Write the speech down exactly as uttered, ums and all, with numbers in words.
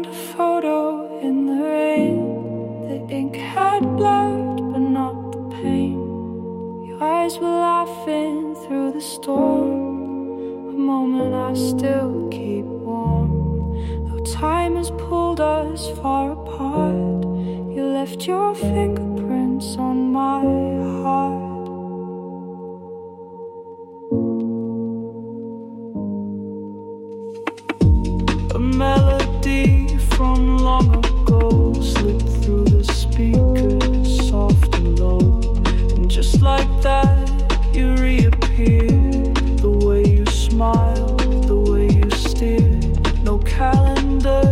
found a photo in the rain. The ink had blurred, but not the pain. Your eyes were laughing through the storm, a moment I still keep warm. Though time has pulled us far apart, you left your finger